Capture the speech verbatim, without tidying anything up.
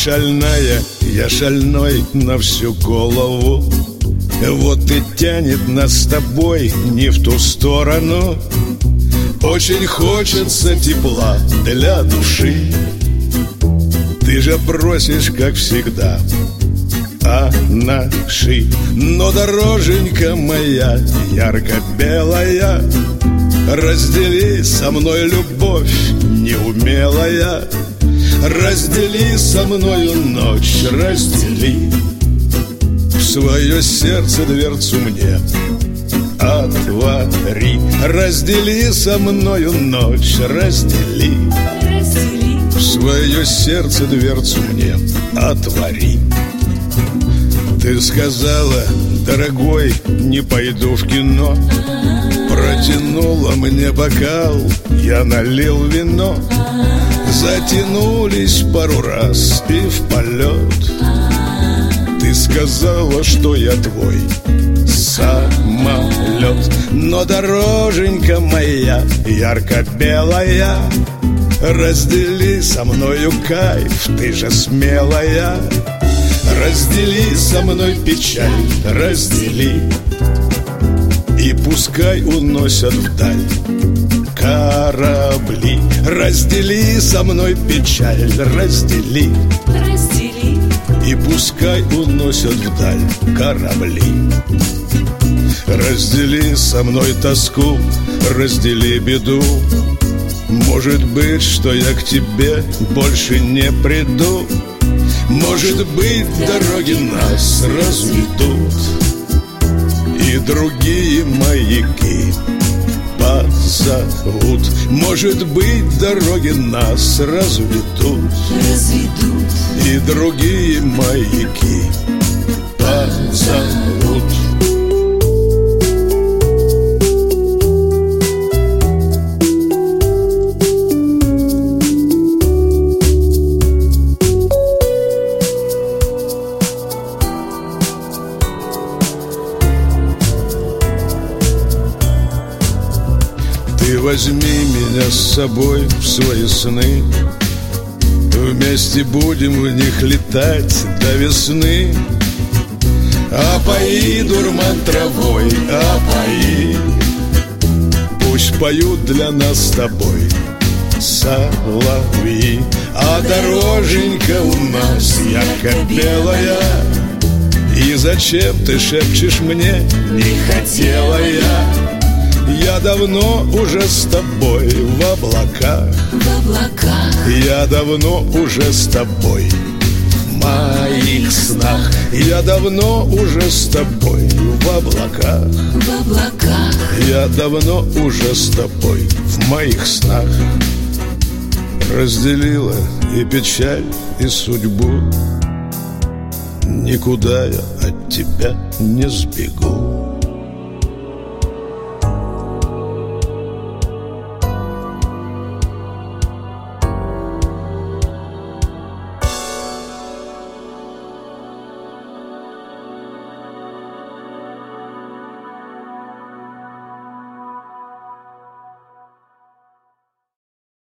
шальная, я шальной на всю голову. Вот и тянет нас с тобой не в ту сторону. Очень хочется тепла для души. Ты же просишь, как всегда, о нашей. Но, дороженька моя, ярко-белая, раздели со мной любовь неумелая. Раздели со мною ночь, раздели. В свое сердце дверцу мне отвори. Раздели со мною ночь, раздели. В свое сердце дверцу мне отвори. Ты сказала, дорогой, не пойду в кино. Протянула мне бокал, я налил вино. Затянулись пару раз и в полет. Ты сказала, что я твой самолет. Но, дороженька моя, ярко-белая, раздели со мною кайф, ты же смелая. Раздели со мной печаль, раздели. И пускай уносят вдаль корабли. Раздели со мной печаль, раздели. Раздели. И пускай уносят вдаль корабли. Раздели со мной тоску, раздели беду. Может быть, что я к тебе больше не приду. Может быть, дороги нас разведут, и другие маяки позовут. Может быть, дороги нас разведут, Разведут. и другие маяки позовут. Ты возьми меня с собой в свои сны. Вместе будем в них летать до весны. Опои, дурман травой, опои. Пусть поют для нас с тобой соловьи. А дороженька у нас ярко-белая. И зачем ты шепчешь мне, не хотела я? Я давно уже с тобой в облаках, В облаках. я давно уже с тобой в моих снах. Я давно уже с тобой в облаках, В облаках. я давно уже с тобой в моих снах. Разделила и печаль, и судьбу. Никуда я от тебя не сбегу.